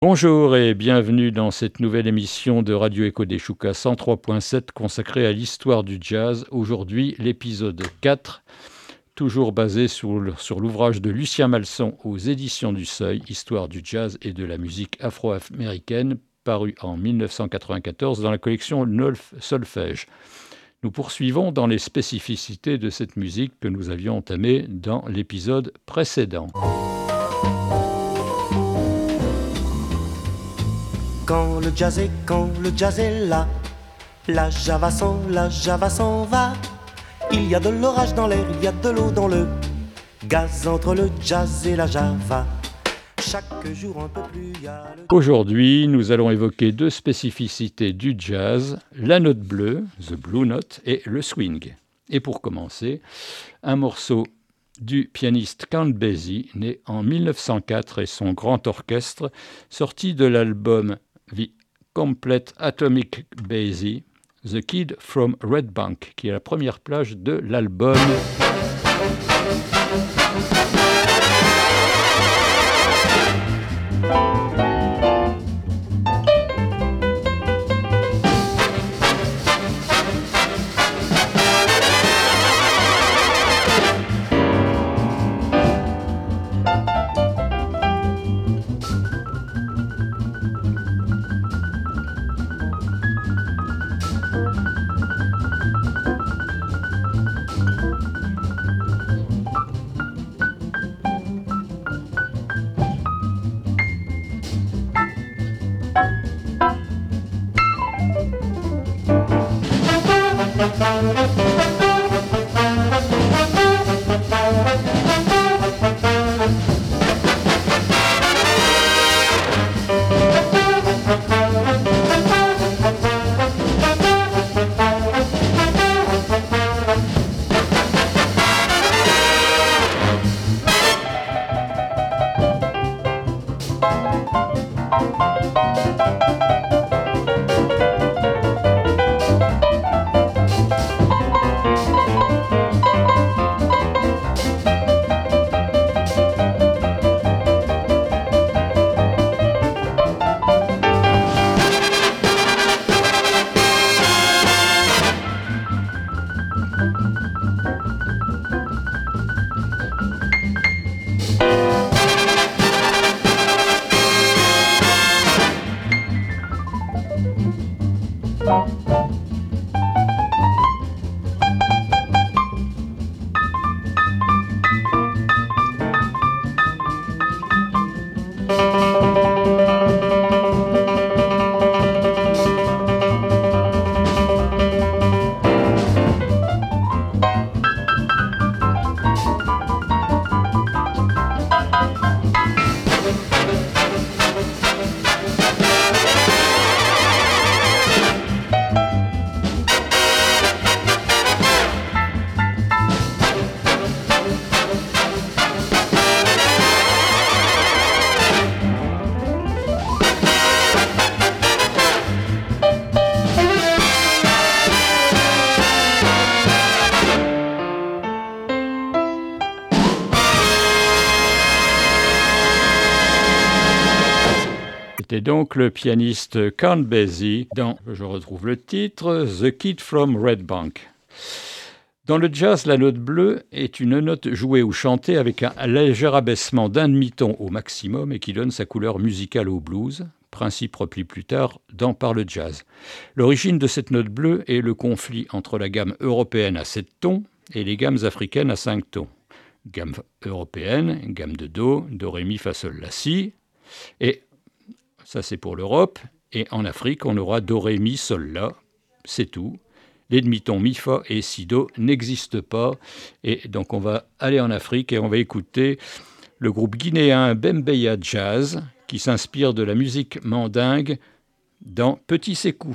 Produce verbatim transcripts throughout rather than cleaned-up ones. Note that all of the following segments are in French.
Bonjour et bienvenue dans cette nouvelle émission de Radio Echo des Choucas cent trois point sept consacrée à l'histoire du jazz. Aujourd'hui, l'épisode quatre, toujours basé sur, sur l'ouvrage de Lucien Malson aux éditions du Seuil, Histoire du jazz et de la musique afro-américaine, paru en dix-neuf cent quatre-vingt-quatorze dans la collection Nolf Solfège. Nous poursuivons dans les spécificités de cette musique que nous avions entamée dans l'épisode précédent. Quand le jazz est, quand le jazz est là, la java s'en, la java s'en va. Il y a de l'orage dans l'air, il y a de l'eau dans le gaz entre le jazz et la java. Chaque jour un peu plus, il y a le... Aujourd'hui, nous allons évoquer deux spécificités du jazz, la note bleue, the blue note, et le swing. Et pour commencer, un morceau du pianiste Count Basie, né en dix-neuf cent quatre, et son grand orchestre, sorti de l'album The Complete Atomic Basie, The Kid from Red Bank, qui est la première plage de l'album. C'était donc le pianiste Count Basie dans, je retrouve le titre, The Kid from Red Bank. Dans le jazz, la note bleue est une note jouée ou chantée avec un léger abaissement d'un demi-ton au maximum et qui donne sa couleur musicale au blues, principe repris plus tard dans Par le jazz. L'origine de cette note bleue est le conflit entre la gamme européenne à sept tons et les gammes africaines à cinq tons. Gamme européenne, gamme de Do, Do, Ré, Mi, Fa, Sol, La, Si, et ça, c'est pour l'Europe. Et en Afrique, on aura Do, Ré, Mi, Sol, La. C'est tout. Les demi-tons Mi, Fa et Si, Do n'existent pas. Et donc, on va aller en Afrique et on va écouter le groupe guinéen Bembeya Jazz qui s'inspire de la musique mandingue dans Petit Sékou.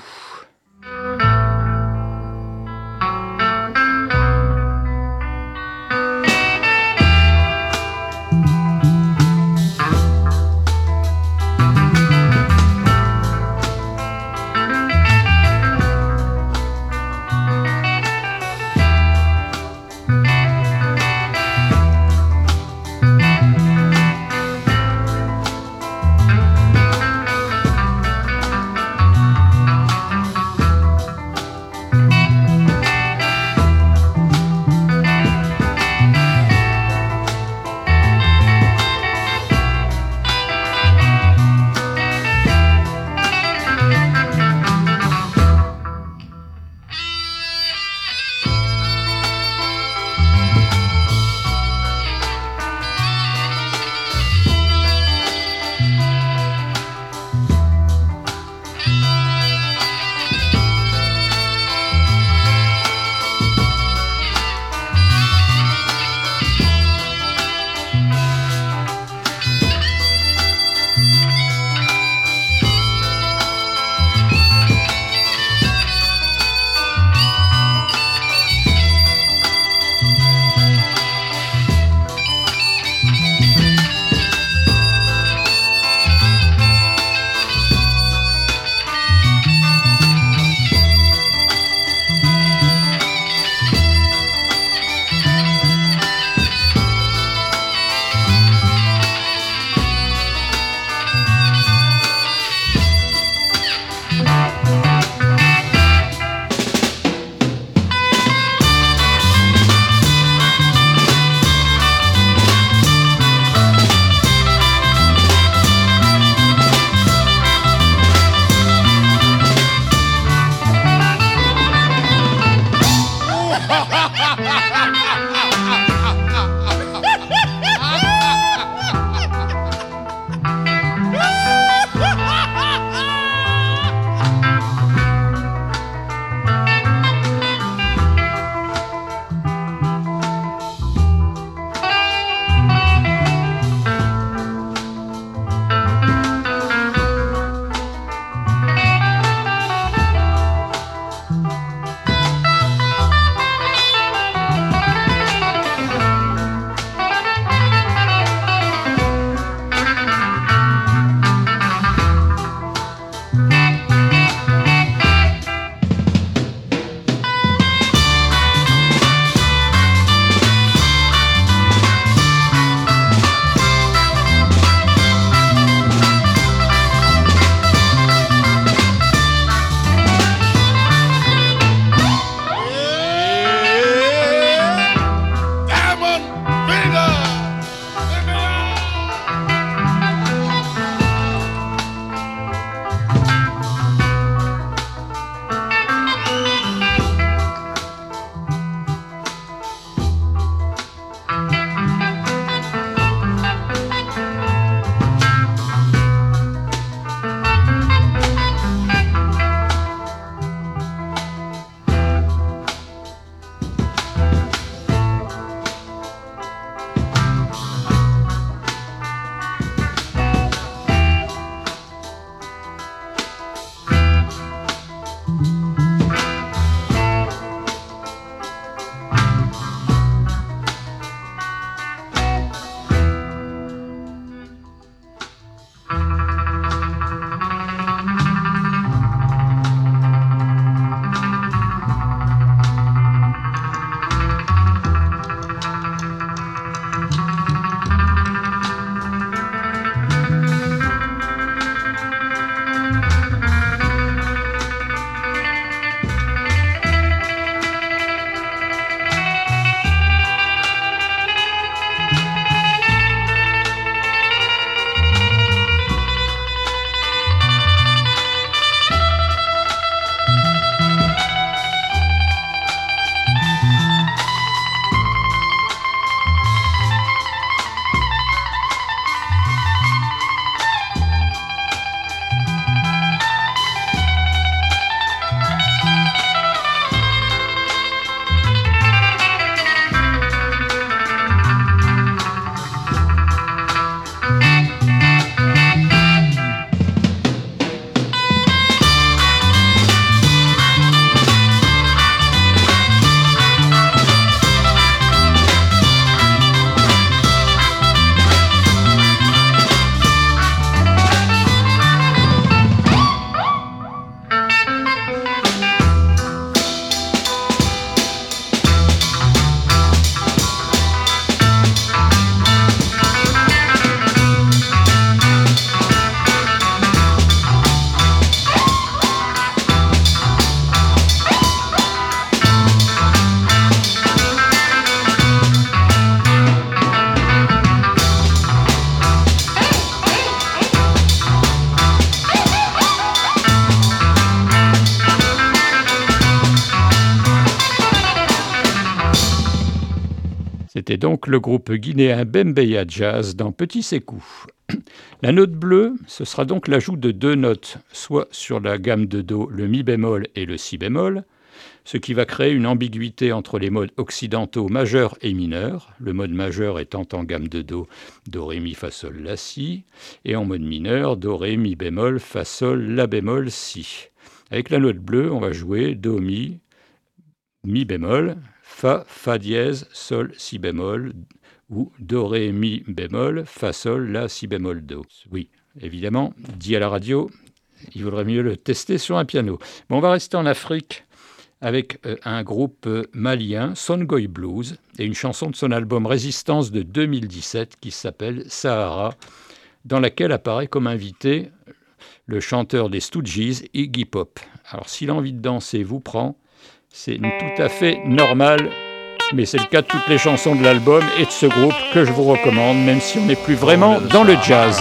C'était donc le groupe guinéen Bembeya Jazz dans Petit Sékou. La note bleue, ce sera donc l'ajout de deux notes, soit sur la gamme de Do, le mi bémol et le si bémol, ce qui va créer une ambiguïté entre les modes occidentaux majeur et mineur, le mode majeur étant en gamme de Do, Do, Ré, Mi, Fa, Sol, La, Si, et en mode mineur, Do, Ré, Mi bémol, Fa, Sol, La bémol, Si. Avec la note bleue, on va jouer Do, Mi, Mi bémol, Fa, Fa dièse, Sol, Si bémol, ou Do, Ré, Mi bémol, Fa, Sol, La, Si bémol, Do. Oui, évidemment, dit à la radio, il vaudrait mieux le tester sur un piano. Bon, on va rester en Afrique avec euh, un groupe euh, malien, Songoy Blues, et une chanson de son album Résistance de deux mille dix-sept qui s'appelle Sahara, dans laquelle apparaît comme invité le chanteur des Stooges, Iggy Pop. Alors si l'envie de danser vous prend, c'est tout à fait normal, mais c'est le cas de toutes les chansons de l'album et de ce groupe que je vous recommande, même si on n'est plus vraiment dans le jazz.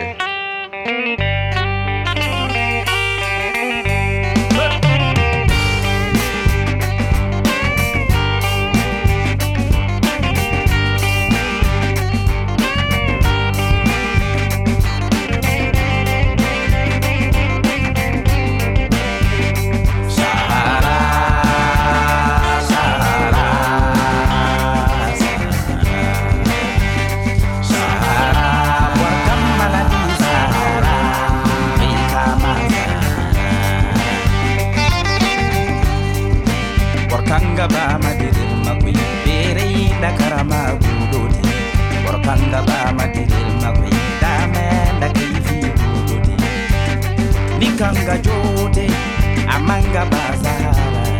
Kanga jote amanga bazara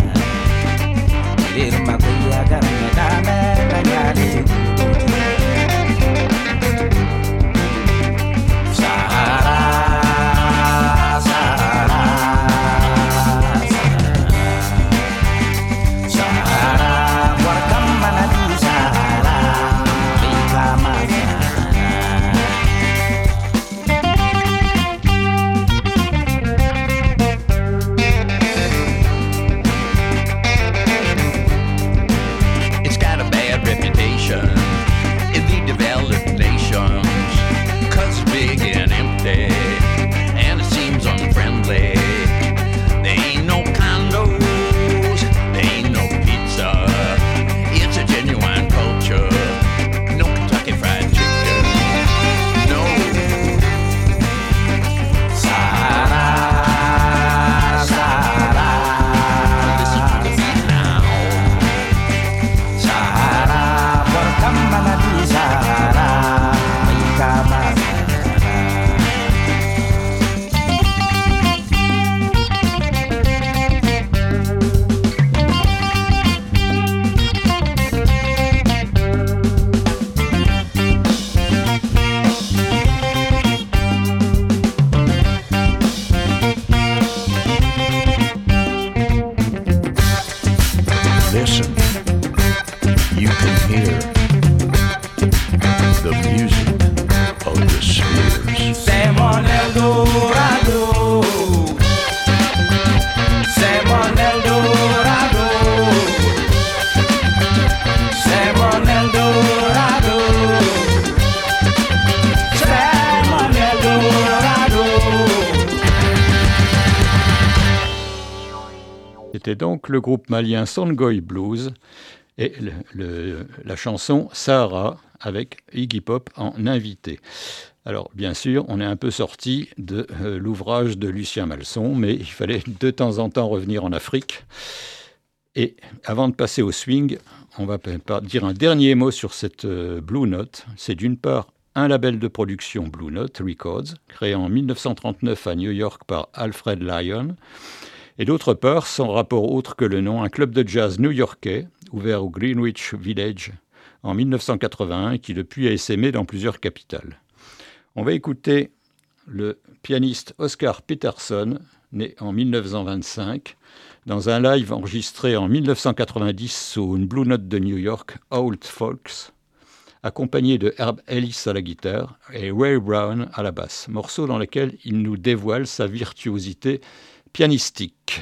lirma kuya garme dame nagale Sahara Sahara Sahara warkamana di Sahara bikama in the developed nations, 'cause it's big and empty, and it seems unfriendly. There ain't no condos, there ain't no pizza. It's a genuine culture, no Kentucky Fried Chicken, no. Sahara, Sahara, listen to the beat now. Sahara, Kamana di Sahara, Ikama Listen, you can hear the music of the spheres. Simon Eldorado, Simon Eldorado, Simon Eldorado, Simon Eldorado. C'était donc le groupe malien Songoy Blues et le, le, la chanson Sahara avec Iggy Pop en invité. Alors bien sûr, on est un peu sorti de euh, l'ouvrage de Lucien Malson, mais il fallait de temps en temps revenir en Afrique. Et avant de passer au swing, on va dire un dernier mot sur cette euh, Blue Note. C'est d'une part un label de production Blue Note Records, créé en dix-neuf cent trente-neuf à New York par Alfred Lyon, et d'autre part, sans rapport autre que le nom, un club de jazz new-yorkais, ouvert au Greenwich Village en dix-neuf cent quatre-vingt-un, et qui depuis a essaimé dans plusieurs capitales. On va écouter le pianiste Oscar Peterson, né en dix-neuf cent vingt-cinq, dans un live enregistré en dix-neuf cent quatre-vingt-dix sous une Blue Note de New York, Old Folks, accompagné de Herb Ellis à la guitare et Ray Brown à la basse, morceau dans lequel il nous dévoile sa virtuosité pianistique.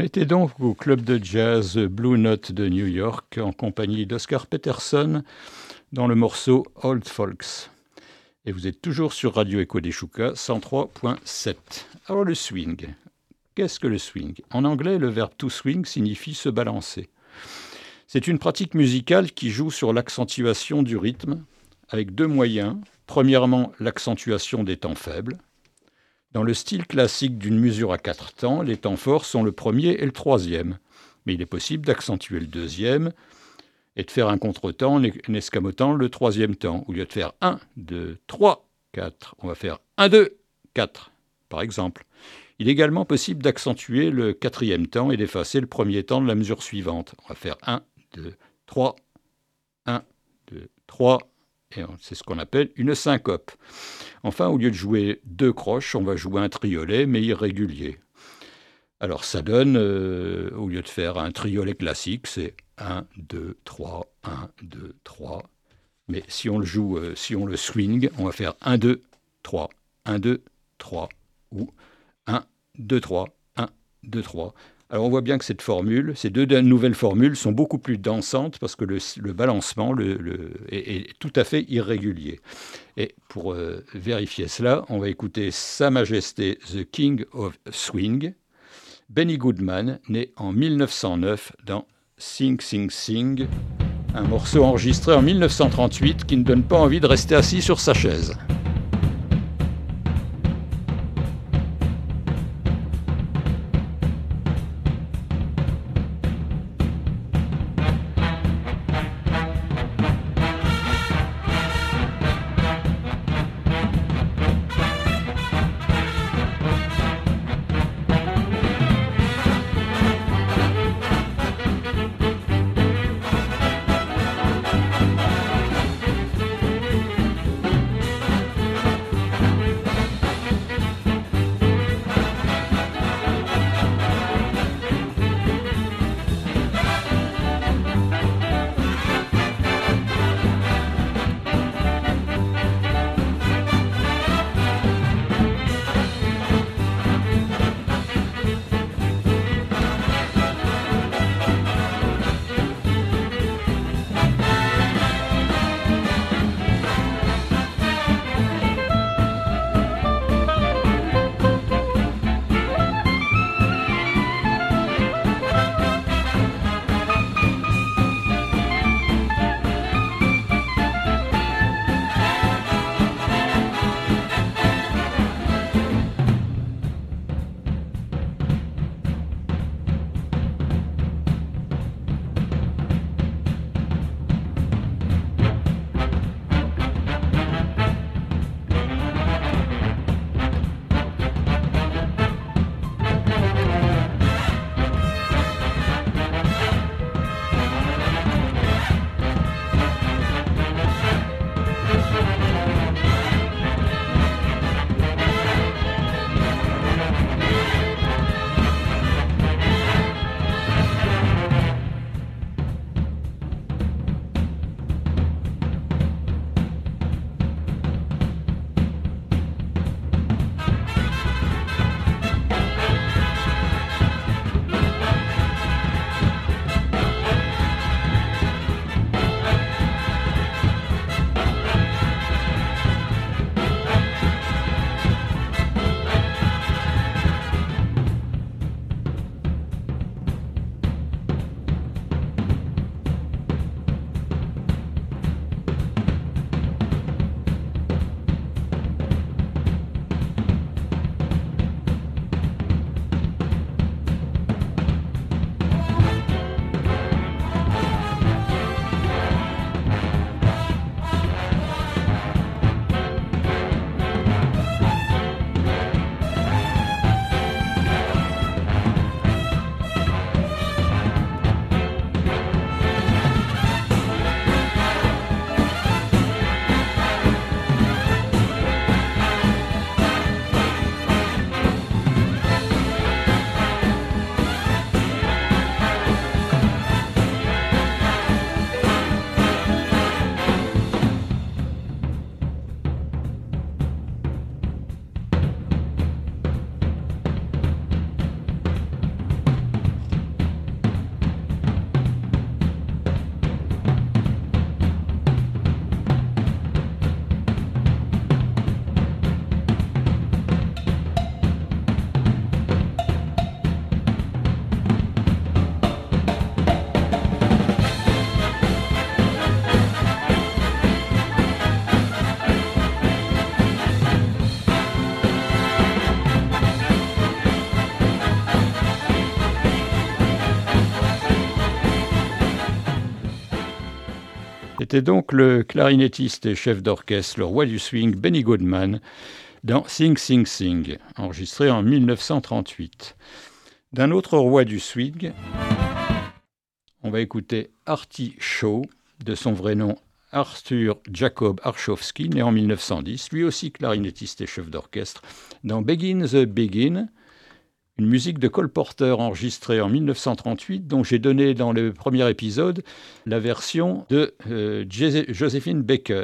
était donc au club de jazz Blue Note de New York en compagnie d'Oscar Peterson dans le morceau Old Folks. Et vous êtes toujours sur Radio Echo des Choucas, cent trois point sept. Alors le swing. Qu'est-ce que le swing ? En anglais, le verbe to swing signifie se balancer. C'est une pratique musicale qui joue sur l'accentuation du rythme avec deux moyens. Premièrement, l'accentuation des temps faibles. Dans le style classique d'une mesure à quatre temps, les temps forts sont le premier et le troisième. Mais il est possible d'accentuer le deuxième et de faire un contretemps en escamotant le troisième temps. Au lieu de faire un, deux, trois, quatre, on va faire un, deux, quatre, par exemple. Il est également possible d'accentuer le quatrième temps et d'effacer le premier temps de la mesure suivante. On va faire un, deux, trois, un, deux, trois, et c'est ce qu'on appelle une syncope. Enfin, au lieu de jouer deux croches, on va jouer un triolet, mais irrégulier. Alors ça donne, euh, au lieu de faire un triolet classique, c'est un, deux, trois, un, deux, trois. Mais si on le joue, euh, si on le swing, on va faire un, deux, trois, un, deux, trois, ou un, deux, trois, un, deux, trois. Alors on voit bien que cette formule, ces deux nouvelles formules sont beaucoup plus dansantes parce que le, le balancement le, le, est, est tout à fait irrégulier. Et pour euh, vérifier cela, on va écouter Sa Majesté The King of Swing, Benny Goodman, né en mille neuf cent neuf dans Sing Sing Sing, un morceau enregistré en mille neuf cent trente-huit qui ne donne pas envie de rester assis sur sa chaise. C'était donc le clarinettiste et chef d'orchestre, le roi du swing, Benny Goodman, dans Sing Sing Sing, enregistré en mille neuf cent trente-huit. D'un autre roi du swing, on va écouter Artie Shaw, de son vrai nom Arthur Jacob Archowski, né en mille neuf cent dix, lui aussi clarinettiste et chef d'orchestre, dans Begin the Begin, une musique de Cole Porter enregistrée en mille neuf cent trente-huit, dont j'ai donné dans le premier épisode la version de euh, Josephine Baker.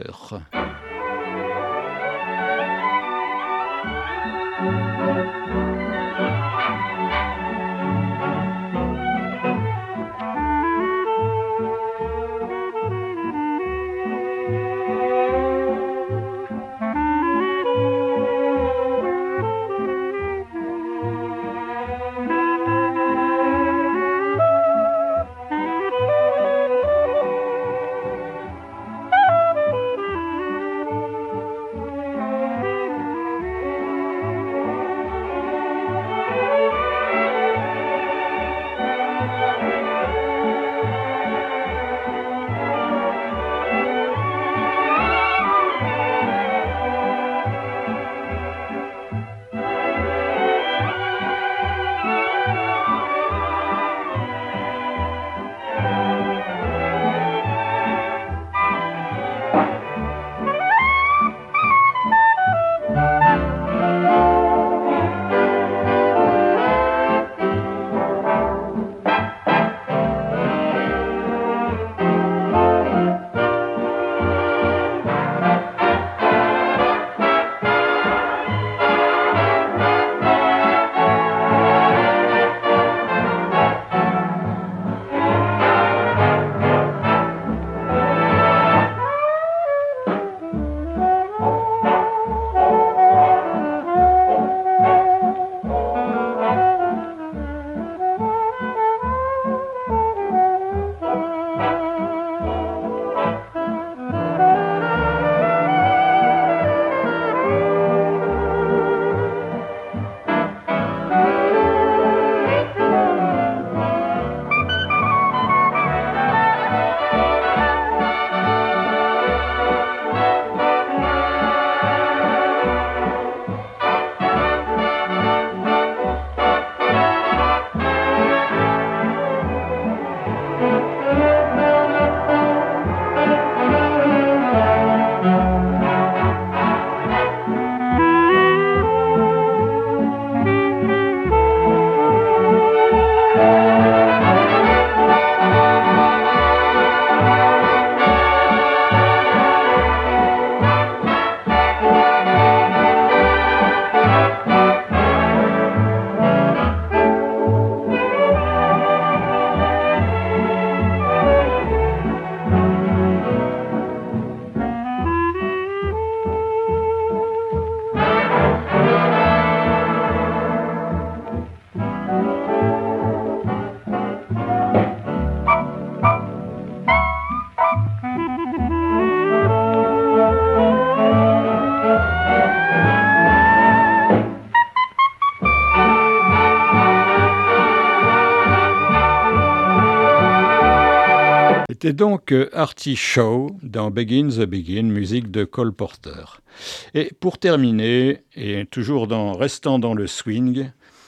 C'était donc Artie Shaw dans Begin the Begin, musique de Cole Porter. Et pour terminer, et toujours dans, restant dans le swing,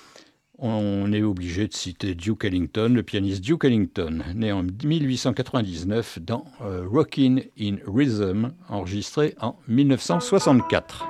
on est obligé de citer Duke Ellington, le pianiste Duke Ellington, né en mille huit cent quatre-vingt-dix-neuf dans euh, Rockin' in Rhythm, enregistré en mille neuf cent soixante-quatre.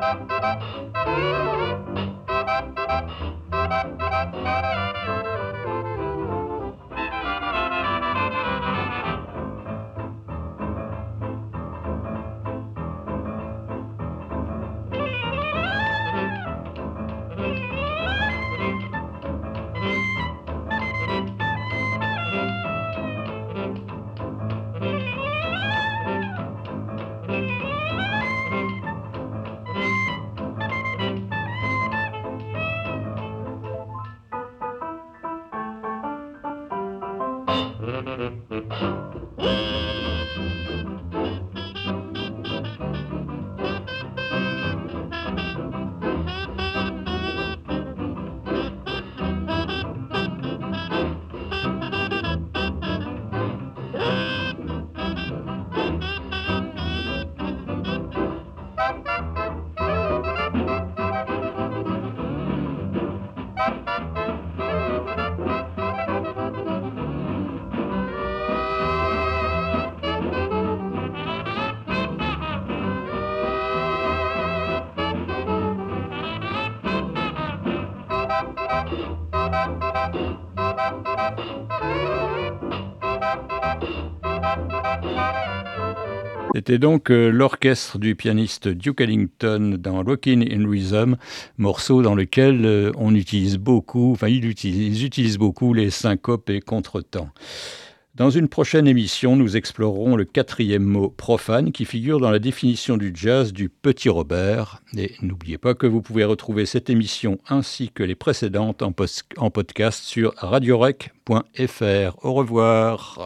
C'était donc euh, l'orchestre du pianiste Duke Ellington dans Rockin' in Rhythm, morceau dans lequel euh, on utilise beaucoup, enfin ils utilisent, ils utilisent beaucoup les syncopes et contretemps. Dans une prochaine émission, nous explorerons le quatrième mot profane qui figure dans la définition du jazz du Petit Robert. Et n'oubliez pas que vous pouvez retrouver cette émission ainsi que les précédentes en, post- en podcast sur radiorec point f r. Au revoir.